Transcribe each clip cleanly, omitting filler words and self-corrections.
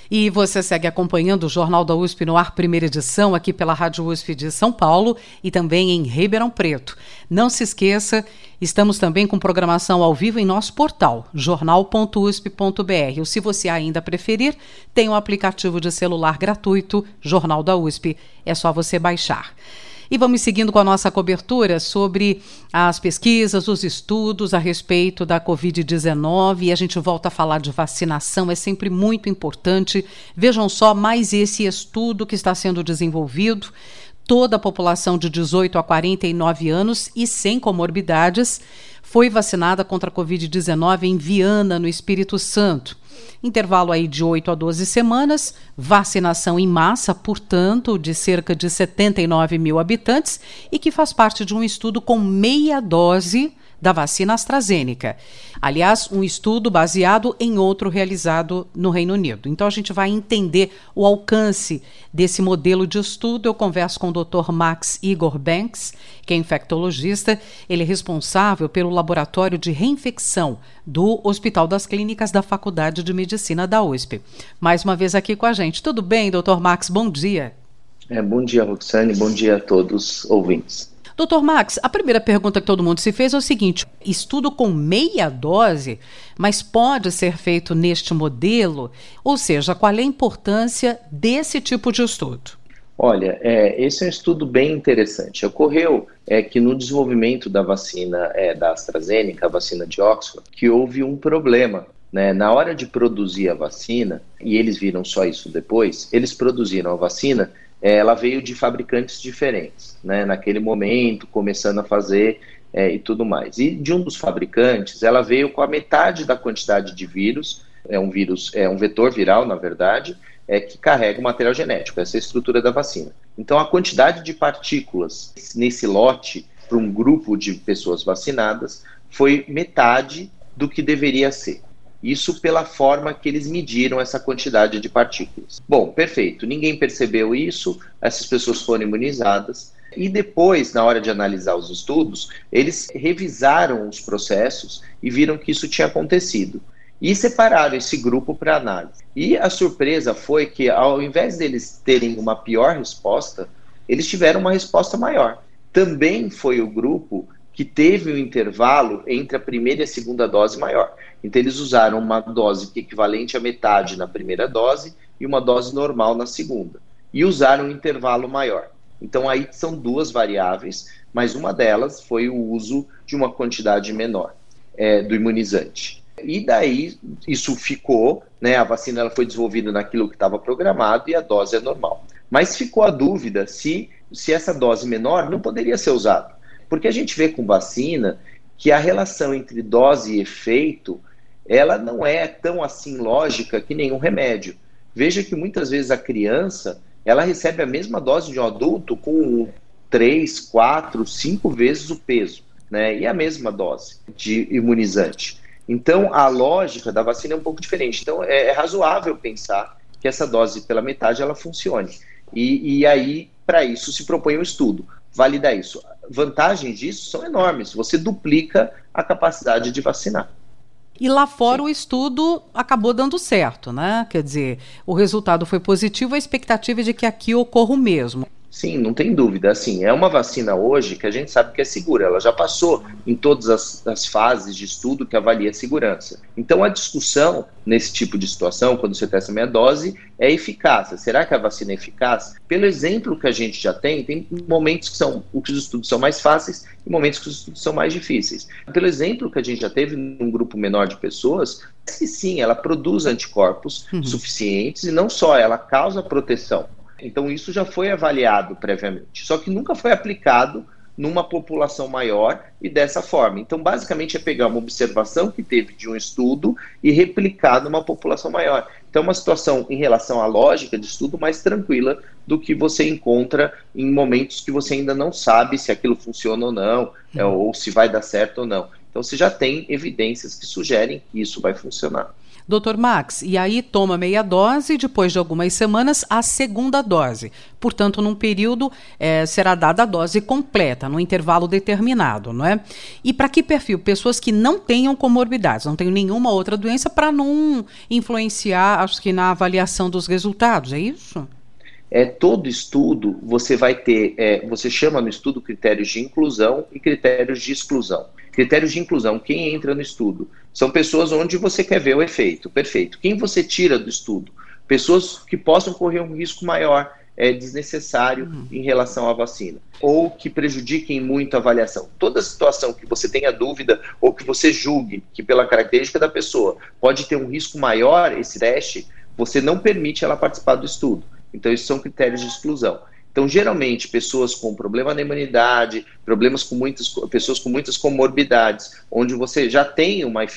E você segue acompanhando o Jornal da USP no ar, primeira edição, aqui pela Rádio USP de São Paulo e também em Ribeirão Preto. Não se esqueça, estamos também com programação ao vivo em nosso portal, jornal.usp.br. Ou se você ainda preferir, tem o aplicativo de celular gratuito, Jornal da USP. É só você baixar. E vamos seguindo com a nossa cobertura sobre as pesquisas, os estudos a respeito da Covid-19 e a gente volta a falar de vacinação, é sempre muito importante. Vejam só mais esse estudo que está sendo desenvolvido. Toda a população de 18 a 49 anos e sem comorbidades foi vacinada contra a Covid-19 em Viana, no Espírito Santo. Intervalo aí de 8 a 12 semanas, vacinação em massa, portanto, de cerca de 79 mil habitantes e que faz parte de um estudo com meia dose da vacina AstraZeneca. Aliás, um estudo baseado em outro realizado no Reino Unido. Então, a gente vai entender o alcance desse modelo de estudo. Eu converso com o Dr. Max Igor Banks, que é infectologista. Ele é responsável pelo laboratório de reinfecção do Hospital das Clínicas da Faculdade de Medicina da USP. Mais uma vez aqui com a gente. Tudo bem, Dr. Max? Bom dia. Bom dia, Roxane. Bom dia a todos os ouvintes. Doutor Max, a primeira pergunta que todo mundo se fez é o seguinte: estudo com meia dose, mas pode ser feito neste modelo? Ou seja, qual é a importância desse tipo de estudo? Olha, esse é um estudo bem interessante. Ocorreu que no desenvolvimento da vacina da AstraZeneca, a vacina de Oxford, que houve um problema. Na hora de produzir a vacina, e eles viram só isso depois, eles produziram a vacina, ela veio de fabricantes diferentes, naquele momento, começando a fazer e tudo mais. E de um dos fabricantes, ela veio com a metade da quantidade de vírus, é um vetor viral, na verdade, que carrega o material genético, essa é a estrutura da vacina. Então, a quantidade de partículas nesse lote, para um grupo de pessoas vacinadas, foi metade do que deveria ser. Isso pela forma que eles mediram essa quantidade de partículas. Bom, perfeito. Ninguém percebeu isso, essas pessoas foram imunizadas. E depois, na hora de analisar os estudos, eles revisaram os processos e viram que isso tinha acontecido. E separaram esse grupo para análise. E a surpresa foi que, ao invés deles terem uma pior resposta, eles tiveram uma resposta maior. Também foi o grupo que teve um intervalo entre a primeira e a segunda dose maior. Então, eles usaram uma dose equivalente à metade na primeira dose e uma dose normal na segunda. E usaram um intervalo maior. Então, aí são duas variáveis, mas uma delas foi o uso de uma quantidade menor do imunizante. E daí, isso ficou, a vacina ela foi desenvolvida naquilo que estava programado e a dose é normal. Mas ficou a dúvida se essa dose menor não poderia ser usada. Porque a gente vê com vacina que a relação entre dose e efeito, ela não é tão assim lógica que nenhum remédio. Veja que muitas vezes a criança, ela recebe a mesma dose de um adulto com 3, 4, 5 vezes o peso, e a mesma dose de imunizante. Então, a lógica da vacina é um pouco diferente. Então, é razoável pensar que essa dose pela metade, ela funcione. E aí, para isso, se propõe um estudo. Validar isso. Vantagens disso são enormes. Você duplica a capacidade de vacinar. E lá fora o estudo acabou dando certo, Quer dizer, o resultado foi positivo, a expectativa é de que aqui ocorra o mesmo. Sim, não tem dúvida. Assim, é uma vacina hoje que a gente sabe que é segura. Ela já passou em todas as fases de estudo que avalia a segurança. Então, a discussão nesse tipo de situação, quando você testa meia dose, é eficácia. Será que a vacina é eficaz? Pelo exemplo que a gente já tem momentos que os estudos são mais fáceis e momentos que os estudos são mais difíceis. Pelo exemplo que a gente já teve num grupo menor de pessoas, que sim, ela produz anticorpos suficientes e não só, ela causa proteção. Então, isso já foi avaliado previamente, só que nunca foi aplicado numa população maior e dessa forma. Então, basicamente, é pegar uma observação que teve de um estudo e replicar numa população maior. Então, é uma situação, em relação à lógica de estudo, mais tranquila do que você encontra em momentos que você ainda não sabe se aquilo funciona ou não, ou se vai dar certo ou não. Então, você já tem evidências que sugerem que isso vai funcionar. Doutor Max, e aí toma meia dose, depois de algumas semanas, a segunda dose. Portanto, num período será dada a dose completa, num intervalo determinado, não é? E para que perfil? Pessoas que não tenham comorbidades, não tenham nenhuma outra doença, para não influenciar, acho que, na avaliação dos resultados, é isso? Todo estudo, você vai ter, você chama no estudo critérios de inclusão e critérios de exclusão. Critérios de inclusão, quem entra no estudo? São pessoas onde você quer ver o efeito, perfeito. Quem você tira do estudo? Pessoas que possam correr um risco maior, desnecessário em relação à vacina, ou que prejudiquem muito a avaliação. Toda situação que você tenha dúvida ou que você julgue que pela característica da pessoa pode ter um risco maior esse teste, você não permite ela participar do estudo. Então, esses são critérios de exclusão. Então, geralmente, pessoas com problema na imunidade, pessoas com muitas comorbidades, onde você já tem uma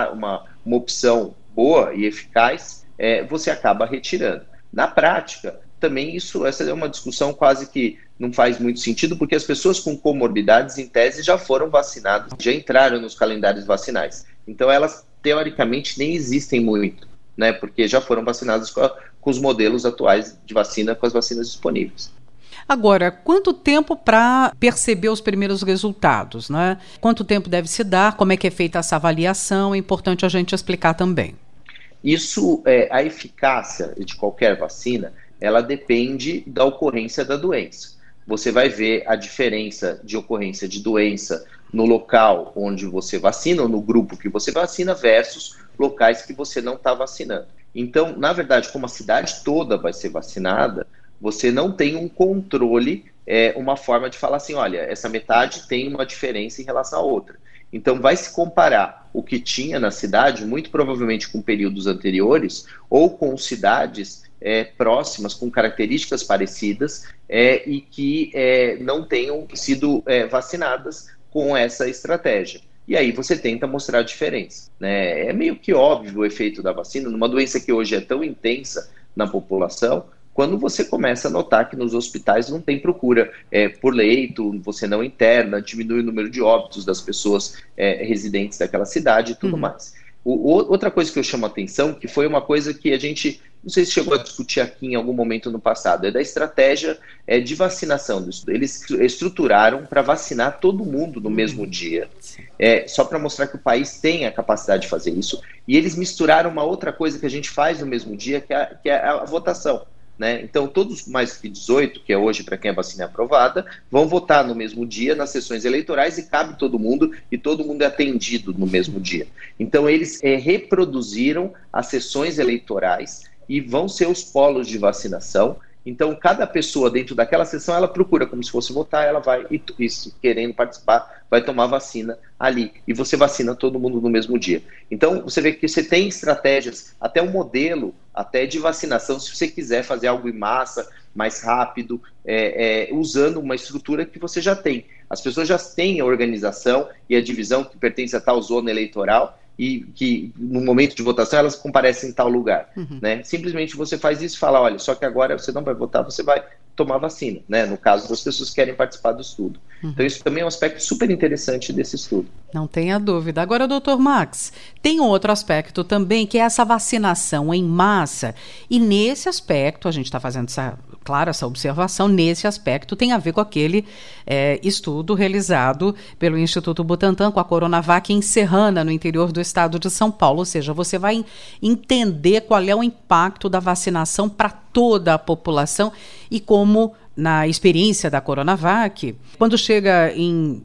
opção boa e eficaz, você acaba retirando. Na prática, também essa é uma discussão quase que não faz muito sentido, porque as pessoas com comorbidades, em tese, já foram vacinadas, já entraram nos calendários vacinais. Então, elas, teoricamente, nem existem muito, né? Porque já foram vacinadas com os modelos atuais de vacina, com as vacinas disponíveis. Agora, quanto tempo para perceber os primeiros resultados, né? Quanto tempo deve se dar? Como é que é feita essa avaliação? É importante a gente explicar também. Isso, a eficácia de qualquer vacina, ela depende da ocorrência da doença. Você vai ver a diferença de ocorrência de doença no local onde você vacina, ou no grupo que você vacina, versus locais que você não está vacinando. Então, na verdade, como a cidade toda vai ser vacinada, você não tem um controle, uma forma de falar assim, olha, essa metade tem uma diferença em relação à outra. Então, vai se comparar o que tinha na cidade, muito provavelmente com períodos anteriores, ou com cidades próximas, com características parecidas, e que não tenham sido vacinadas com essa estratégia. E aí você tenta mostrar a diferença, né? É meio que óbvio o efeito da vacina, numa doença que hoje é tão intensa na população, quando você começa a notar que nos hospitais não tem procura por leito, você não interna, diminui o número de óbitos das pessoas residentes daquela cidade e tudo mais. Outra coisa que eu chamo a atenção, que foi uma coisa que a gente, não sei se chegou a discutir aqui em algum momento no passado, é da estratégia de vacinação. Eles estruturaram para vacinar todo mundo no mesmo dia, só para mostrar que o país tem a capacidade de fazer isso, e eles misturaram uma outra coisa que a gente faz no mesmo dia, que é a votação. Né? Então, todos mais que 18, que é hoje para quem a vacina é aprovada, vão votar no mesmo dia nas sessões eleitorais e cabe todo mundo, e todo mundo é atendido no mesmo dia. Então, eles reproduziram as sessões eleitorais e vão ser os polos de vacinação. Então, cada pessoa dentro daquela sessão, ela procura como se fosse votar, ela vai, e querendo participar, vai tomar vacina ali. E você vacina todo mundo no mesmo dia. Então, você vê que você tem estratégias, até um modelo, até de vacinação, se você quiser fazer algo em massa, mais rápido, usando uma estrutura que você já tem. As pessoas já têm a organização e a divisão que pertence a tal zona eleitoral, e que no momento de votação elas comparecem em tal lugar, né? Simplesmente você faz isso e fala, olha, só que agora você não vai votar, você vai tomar vacina, né? No caso das pessoas que querem participar do estudo. Então isso também é um aspecto super interessante desse estudo. Não tenha dúvida. Agora, doutor Max, tem outro aspecto também, que é essa vacinação em massa, e nesse aspecto, a gente está fazendo essa observação, nesse aspecto tem a ver com aquele estudo realizado pelo Instituto Butantan com a Coronavac em Serrana, no interior do estado de São Paulo. Ou seja, você vai entender qual é o impacto da vacinação para toda a população e como, na experiência da Coronavac, quando chega em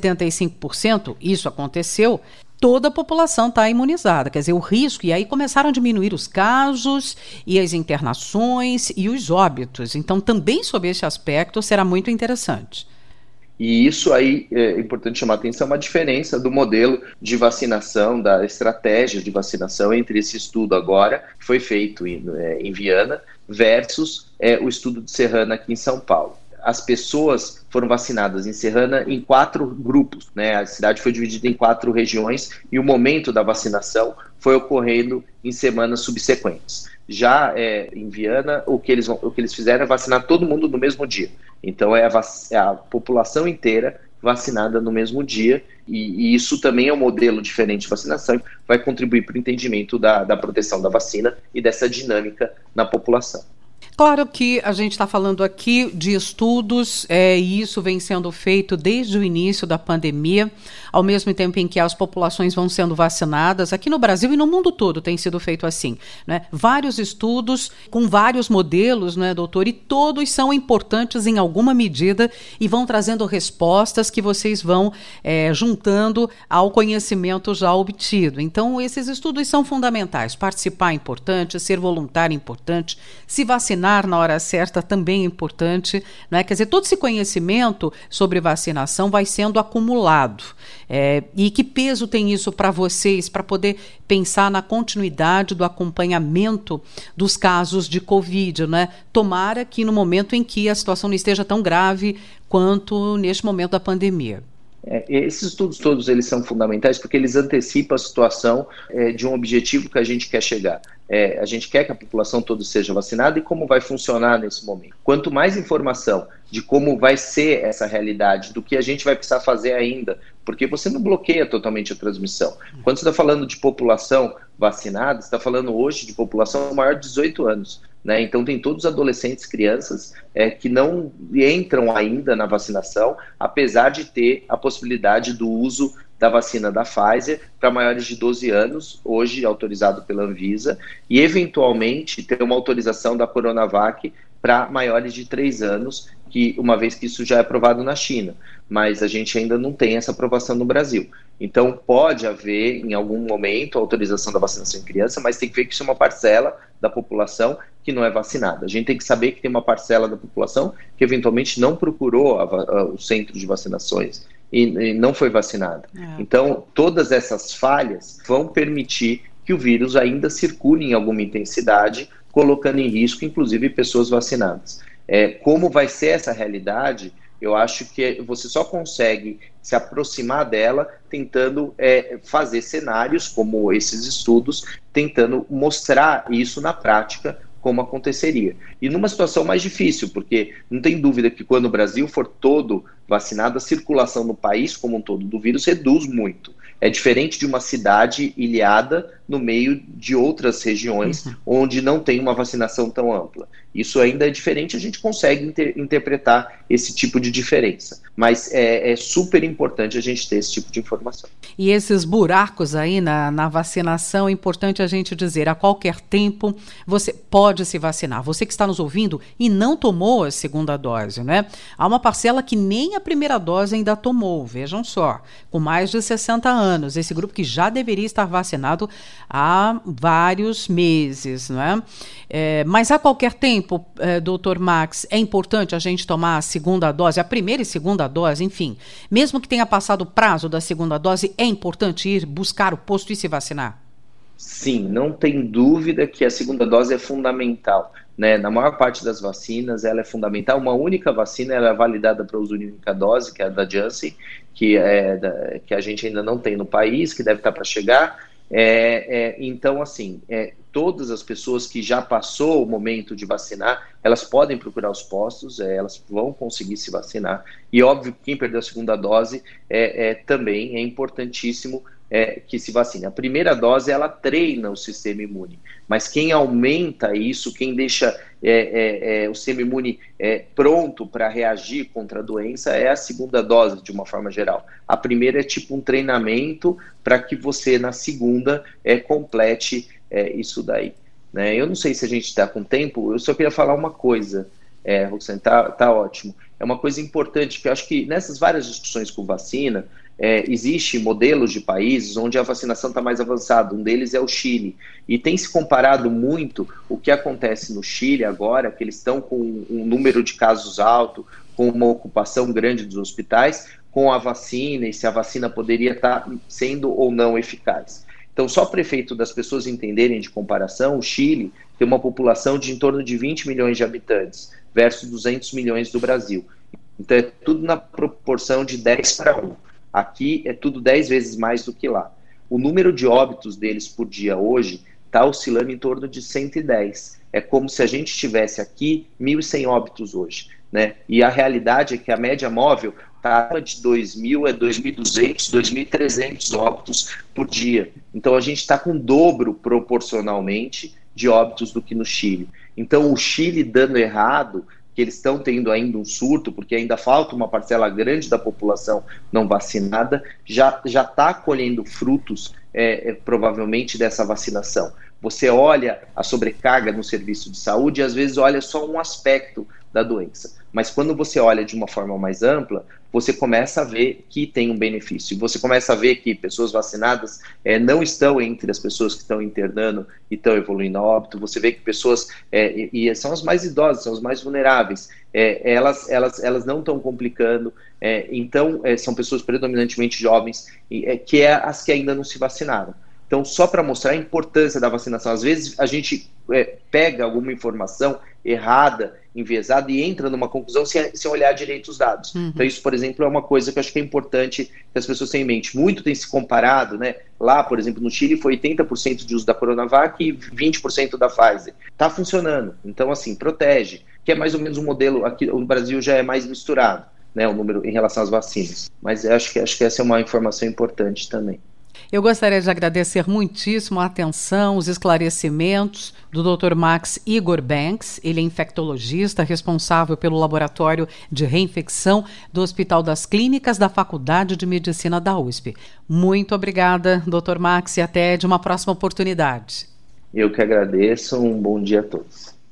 75%, isso aconteceu, toda a população está imunizada, quer dizer, o risco, e aí começaram a diminuir os casos e as internações e os óbitos. Então, também sob esse aspecto, será muito interessante. E isso aí, é importante chamar a atenção, uma diferença do modelo de vacinação, da estratégia de vacinação entre esse estudo agora, que foi feito em Viana, versus o estudo de Serrana aqui em São Paulo. As pessoas foram vacinadas em Serrana em 4 grupos, né? A cidade foi dividida em 4 regiões e o momento da vacinação foi ocorrendo em semanas subsequentes. Já em Viana, o que eles fizeram é vacinar todo mundo no mesmo dia. Então, a população inteira vacinada no mesmo dia, e isso também é um modelo diferente de vacinação, vai contribuir para o entendimento da proteção da vacina e dessa dinâmica na população. Claro que a gente está falando aqui de estudos, e isso vem sendo feito desde o início da pandemia, ao mesmo tempo em que as populações vão sendo vacinadas. Aqui no Brasil e no mundo todo tem sido feito assim, né? Vários estudos com vários modelos, né, doutor? E todos são importantes em alguma medida e vão trazendo respostas que vocês vão juntando ao conhecimento já obtido. Então, esses estudos são fundamentais. Participar é importante, ser voluntário é importante, se vacinar na hora certa também é importante, né? Quer dizer, todo esse conhecimento sobre vacinação vai sendo acumulado. E que peso tem isso para vocês, para poder pensar na continuidade do acompanhamento dos casos de Covid, né? Tomara que no momento em que a situação não esteja tão grave quanto neste momento da pandemia. Esses estudos todos eles são fundamentais porque eles antecipam a situação de um objetivo que a gente quer chegar. A gente quer que a população toda seja vacinada e como vai funcionar nesse momento. Quanto mais informação de como vai ser essa realidade, do que a gente vai precisar fazer ainda, porque você não bloqueia totalmente a transmissão. Quando você está falando de população vacinada, você está falando hoje de população maior de 18 anos. Né? Então tem todos os adolescentes, crianças que não entram ainda na vacinação, apesar de ter a possibilidade do uso da vacina da Pfizer para maiores de 12 anos, hoje autorizado pela Anvisa, e eventualmente ter uma autorização da Coronavac para maiores de 3 anos, uma vez que isso já é aprovado na China, mas a gente ainda não tem essa aprovação no Brasil. Então pode haver em algum momento a autorização da vacinação em criança, mas tem que ver que isso é uma parcela da população que não é vacinada. A gente tem que saber que tem uma parcela da população que eventualmente não procurou o centro de vacinações e não foi vacinada. Então todas essas falhas vão permitir que o vírus ainda circule em alguma intensidade, colocando em risco inclusive pessoas vacinadas. Como vai ser essa realidade, eu acho que você só consegue se aproximar dela tentando fazer cenários como esses estudos, tentando mostrar isso na prática, como aconteceria. E numa situação mais difícil, porque não tem dúvida que quando o Brasil for todo vacinado, a circulação no país como um todo do vírus reduz muito. É diferente de uma cidade ilhada no meio de outras regiões onde não tem uma vacinação tão ampla. Isso ainda é diferente, a gente consegue interpretar esse tipo de diferença. Mas é super importante a gente ter esse tipo de informação. E esses buracos aí na vacinação, é importante a gente dizer, a qualquer tempo você pode se vacinar. Você que está nos ouvindo e não tomou a segunda dose, né? Há uma parcela que nem a primeira dose ainda tomou, vejam só, com mais de 60 anos. Esse grupo que já deveria estar vacinado há vários meses, não é? Mas a qualquer tempo, doutor Max, é importante a gente tomar a segunda dose, a primeira e segunda dose, enfim. Mesmo que tenha passado o prazo da segunda dose, é importante ir buscar o posto e se vacinar? Sim, não tem dúvida que a segunda dose é fundamental. Né? Na maior parte das vacinas, ela é fundamental. Uma única vacina ela é validada para uso de única dose, que é a da Janssen, que a gente ainda não tem no país, que deve estar para chegar. Então, assim, todas as pessoas que já passou o momento de vacinar, elas podem procurar os postos, elas vão conseguir se vacinar. E, óbvio, quem perdeu a segunda dose também é importantíssimo que se vacine. A primeira dose, ela treina o sistema imune, mas quem aumenta isso, quem deixa o sistema imune pronto para reagir contra a doença é a segunda dose, de uma forma geral. A primeira é tipo um treinamento para que você, na segunda, complete isso daí. Né? Eu não sei se a gente está com tempo, eu só queria falar uma coisa, Roxane, tá ótimo. É uma coisa importante, que eu acho que nessas várias discussões com vacina, existe modelos de países onde a vacinação está mais avançada, um deles é o Chile, e tem se comparado muito o que acontece no Chile agora, que eles estão com um número de casos alto, com uma ocupação grande dos hospitais, com a vacina, e se a vacina poderia estar sendo ou não eficaz. Então, só para efeito das pessoas entenderem de comparação, o Chile tem uma população de em torno de 20 milhões de habitantes, versus 200 milhões do Brasil. Então, é tudo na proporção de 10:1. Aqui é tudo 10 vezes mais do que lá. O número de óbitos deles por dia hoje está oscilando em torno de 110. É como se a gente tivesse aqui 1.100 óbitos hoje. Né? E a realidade é que a média móvel Acima de 2.000 é 2.200, 2.300 óbitos por dia. Então a gente está com o dobro proporcionalmente de óbitos do que no Chile. Então o Chile dando errado, que eles estão tendo ainda um surto, porque ainda falta uma parcela grande da população não vacinada, já está colhendo frutos, provavelmente, dessa vacinação. Você olha a sobrecarga no serviço de saúde e às vezes olha só um aspecto da doença. Mas quando você olha de uma forma mais ampla, você começa a ver que tem um benefício. Você começa a ver que pessoas vacinadas não estão entre as pessoas que estão internando e estão evoluindo a óbito. Você vê que pessoas, e são as mais idosas, são as mais vulneráveis, elas não estão complicando. Então, são pessoas predominantemente jovens, que é as que ainda não se vacinaram. Então, só para mostrar a importância da vacinação, às vezes a gente pega alguma informação errada, enviesada, e entra numa conclusão sem olhar direito os dados. Uhum. Então, isso, por exemplo, é uma coisa que eu acho que é importante que as pessoas tenham em mente. Muito tem se comparado, né? Lá, por exemplo, no Chile foi 80% de uso da Coronavac e 20% da Pfizer. Está funcionando. Então, assim, protege. Que é mais ou menos um modelo, aqui no Brasil já é mais misturado, né? O número em relação às vacinas. Mas eu acho que essa é uma informação importante também. Eu gostaria de agradecer muitíssimo a atenção, os esclarecimentos do Dr. Max Igor Banks. Ele é infectologista, responsável pelo Laboratório de Reinfecção do Hospital das Clínicas da Faculdade de Medicina da USP. Muito obrigada, Dr. Max, e até de uma próxima oportunidade. Eu que agradeço. Um bom dia a todos.